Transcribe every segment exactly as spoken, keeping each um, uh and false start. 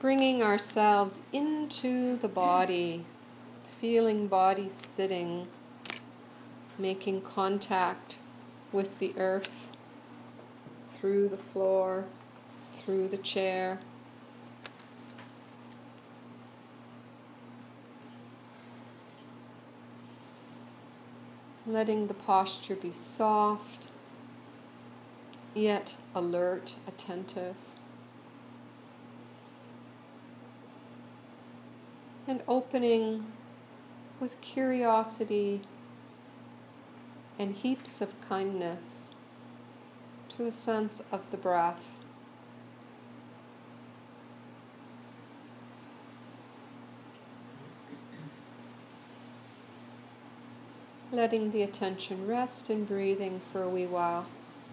Bringing ourselves into the body, feeling body sitting, making contact with the earth, through the floor, through the chair. Letting the posture be soft, yet alert, attentive. And opening with curiosity and heaps of kindness to a sense of the breath. Letting the attention rest in breathing for a wee while.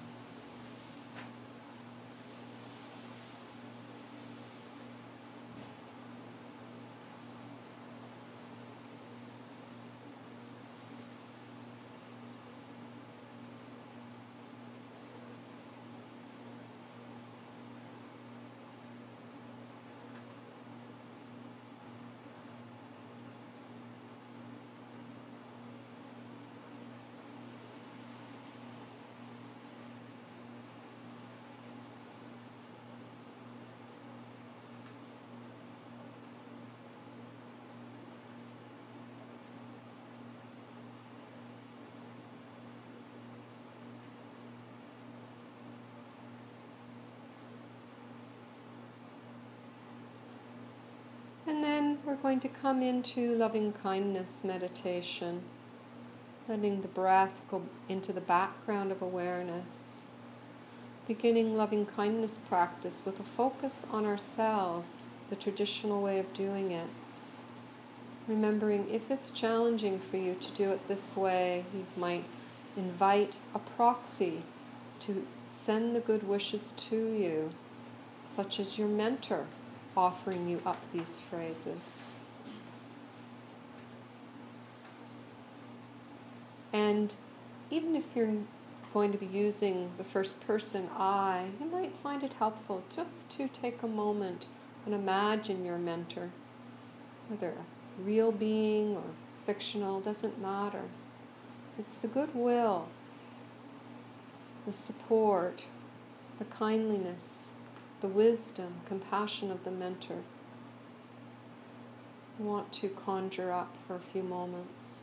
And then we're going to come into loving kindness meditation, letting the breath go into the background of awareness, beginning loving kindness practice with a focus on ourselves, the traditional way of doing it. Remembering if it's challenging for you to do it this way, you might invite a proxy to send the good wishes to you, such as your mentor offering you up these phrases. And even if you're going to be using the first person I, you might find it helpful just to take a moment and imagine your mentor, whether a real being or fictional, doesn't matter. It's the goodwill, the support, the kindliness, the wisdom, compassion of the mentor. I want to conjure up for a few moments.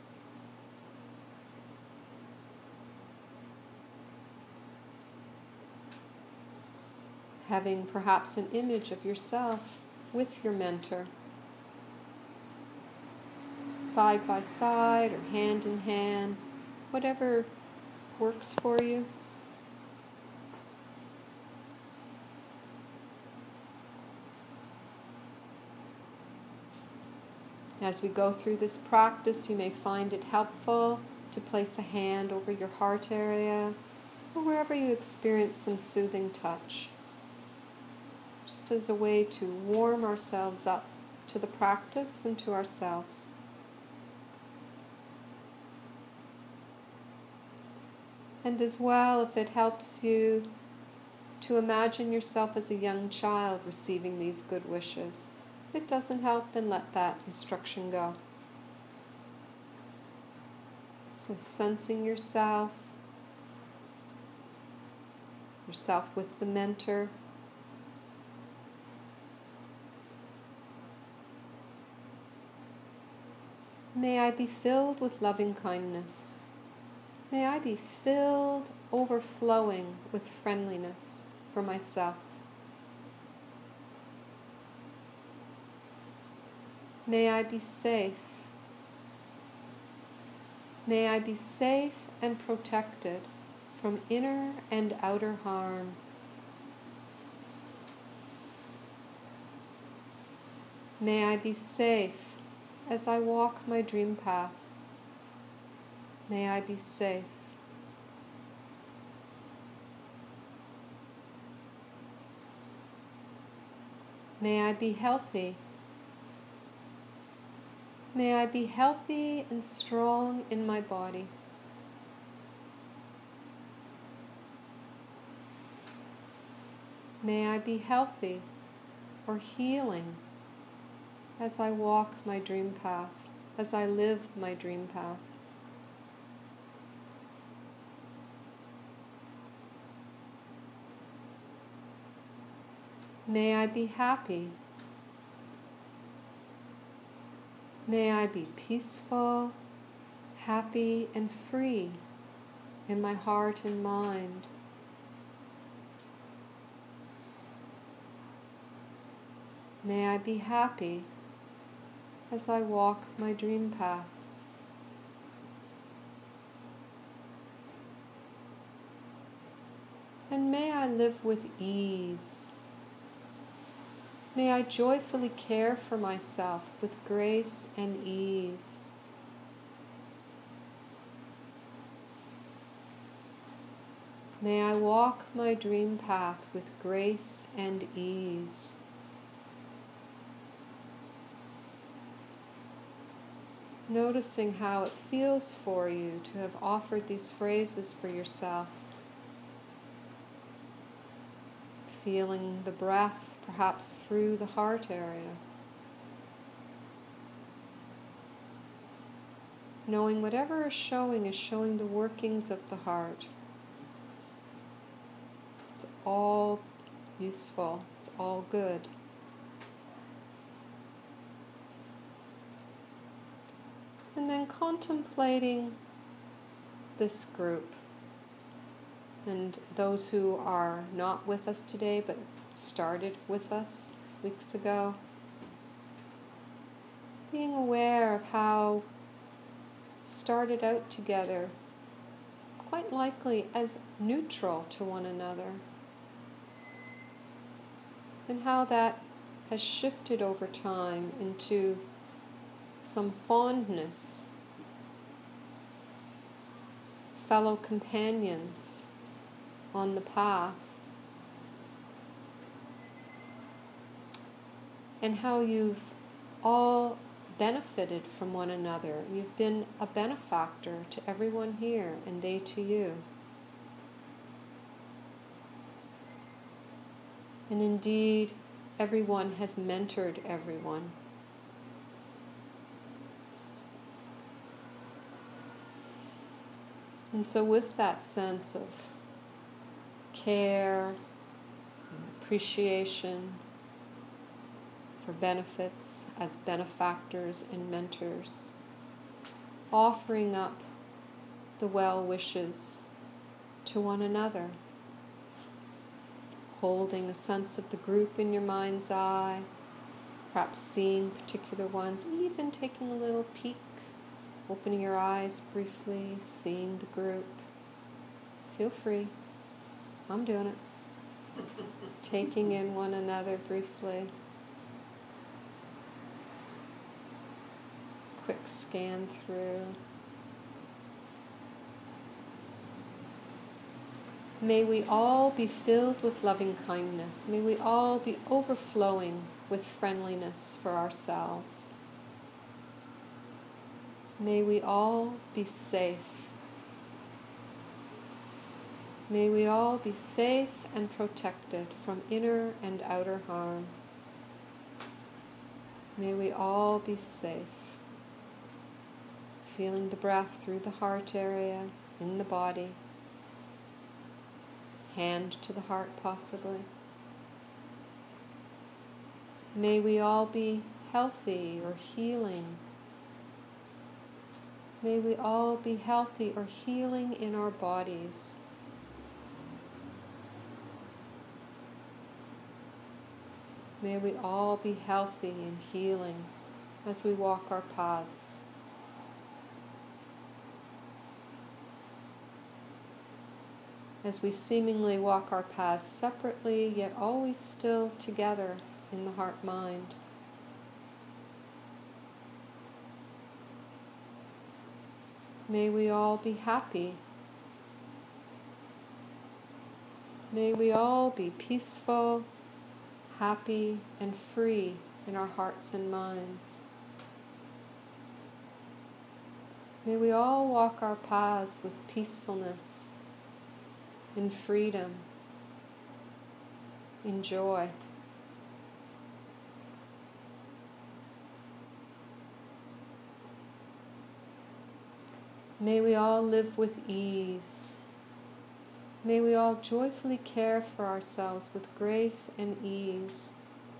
Having perhaps an image of yourself with your mentor, side by side or hand in hand, whatever works for you. As we go through this practice, you may find it helpful to place a hand over your heart area or wherever you experience some soothing touch, just as a way to warm ourselves up to the practice and to ourselves. And as well, if it helps you to imagine yourself as a young child receiving these good wishes. If it doesn't help, then let that instruction go. So sensing yourself, yourself with the mentor, may I be filled with loving kindness. May I be filled, overflowing with friendliness for myself. May I be safe. May I be safe and protected from inner and outer harm. May I be safe as I walk my dream path. May I be safe. May I be healthy. May I be healthy and strong in my body. May I be healthy or healing as I walk my dream path, as I live my dream path. May I be happy. May I be peaceful, happy, and free in my heart and mind. May I be happy as I walk my dream path. And may I live with ease. May I joyfully care for myself with grace and ease. May I walk my dream path with grace and ease. Noticing how it feels for you to have offered these phrases for yourself. Feeling the breath perhaps through the heart area. Knowing whatever is showing is showing the workings of the heart. It's all useful. It's all good. And then contemplating this group and those who are not with us today but started with us weeks ago. Being aware of how started out together, quite likely as neutral to one another, and how that has shifted over time into some fondness, fellow companions on the path, and how you've all benefited from one another. You've been a benefactor to everyone here, and they to you. And indeed, everyone has mentored everyone. And so with that sense of care, appreciation for benefits as benefactors and mentors, offering up the well wishes to one another, holding a sense of the group in your mind's eye, perhaps seeing particular ones, even taking a little peek, opening your eyes briefly, seeing the group. Feel free. I'm doing it. Taking in one another briefly. Quick scan through. May we all be filled with loving kindness. May we all be overflowing with friendliness for ourselves. May we all be safe. May we all be safe and protected from inner and outer harm. May we all be safe. Feeling the breath through the heart area, in the body. Hand to the heart possibly. May we all be healthy or healing. May we all be healthy or healing in our bodies. May we all be healthy and healing as we walk our paths. As we seemingly walk our paths separately, yet always still together in the heart-mind. May we all be happy. May we all be peaceful, happy, and free in our hearts and minds. May we all walk our paths with peacefulness, in freedom, in joy. May we all live with ease. May we all joyfully care for ourselves with grace and ease.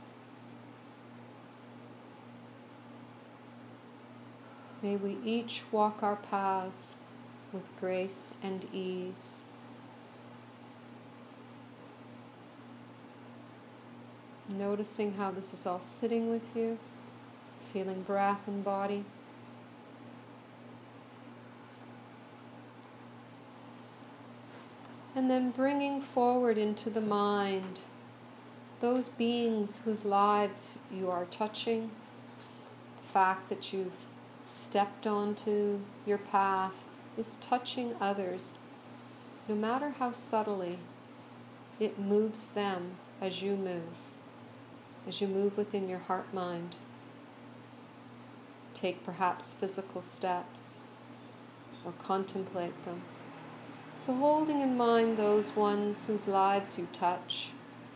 May we each walk our paths with grace and ease. Noticing how this is all sitting with you, feeling breath and body. And then bringing forward into the mind those beings whose lives you are touching, the fact that you've stepped onto your path is touching others. No matter how subtly, it moves them as you move, as you move within your heart-mind. Take perhaps physical steps or contemplate them. So holding in mind those ones whose lives you touch,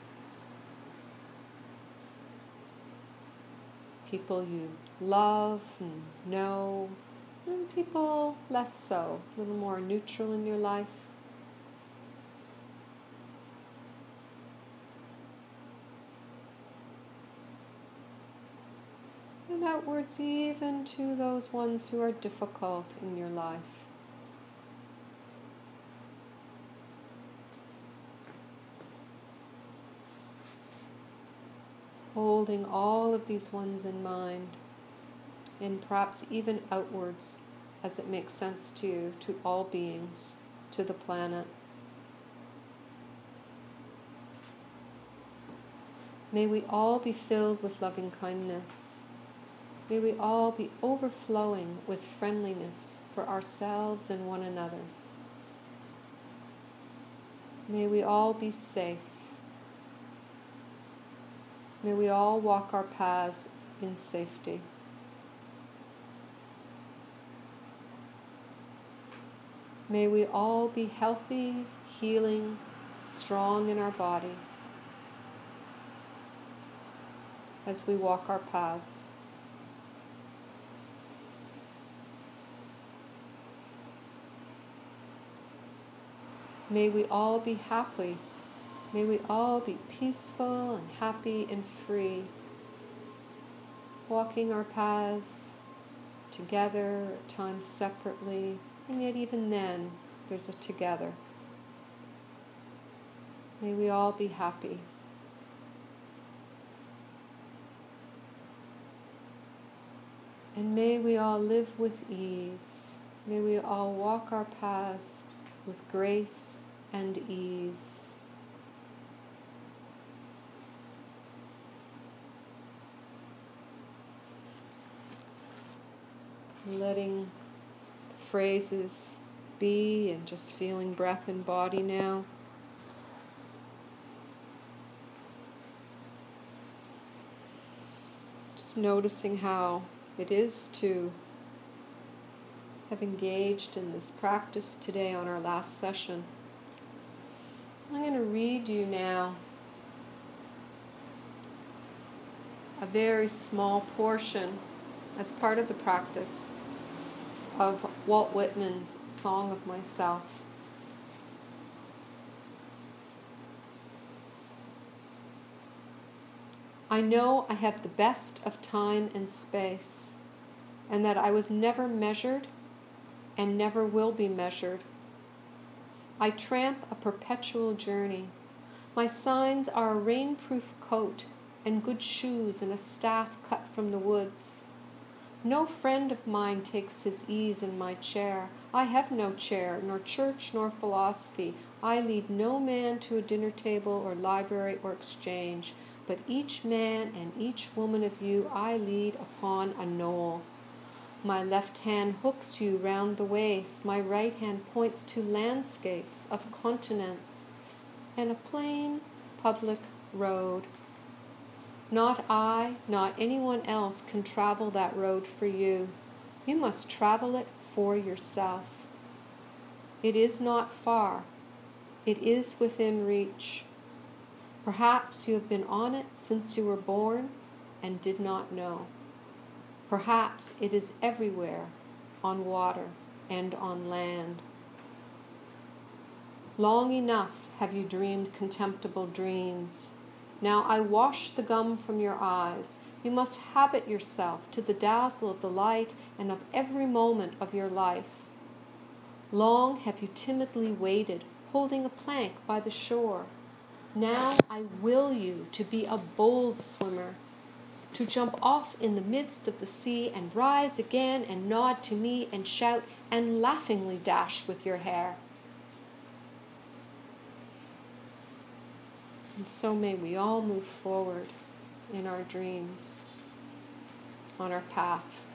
people you love and know, and people less so, a little more neutral in your life. And outwards even to those ones who are difficult in your life. Holding all of these ones in mind, and perhaps even outwards as it makes sense to you, to all beings, to the planet. May we all be filled with loving kindness. May we all be overflowing with friendliness for ourselves and one another. May we all be safe. May we all walk our paths in safety. May we all be healthy, healing, strong in our bodies as we walk our paths. May we all be happy. May we all be peaceful and happy and free, walking our paths together, at times separately, and yet even then there's a together. May we all be happy. And may we all live with ease. May we all walk our paths with grace and ease. Letting phrases be and just feeling breath and body now. Just noticing how it is to have engaged in this practice today on our last session. I'm going to read you now a very small portion as part of the practice of Walt Whitman's Song of Myself. I know I have the best of time and space, and that I was never measured and never will be measured. I tramp a perpetual journey. My signs are a rainproof coat and good shoes and a staff cut from the woods. No friend of mine takes his ease in my chair. I have no chair, nor church, nor philosophy. I lead no man to a dinner table or library or exchange, but each man and each woman of you I lead upon a knoll. My left hand hooks you round the waist, my right hand points to landscapes of continents and a plain public road. Not I, not anyone else can travel that road for you. You must travel it for yourself. It is not far. It is within reach. Perhaps you have been on it since you were born and did not know. Perhaps it is everywhere, on water end on land. Long enough have you dreamed contemptible dreams. Now I wash the gum from your eyes. You must habit yourself to the dazzle of the light and of every moment of your life. Long have you timidly waited, holding a plank by the shore. Now I will you to be a bold swimmer, to jump off in the midst of the sea and rise again and nod to me and shout and laughingly dash with your hair. And so may we all move forward in our dreams, on our path.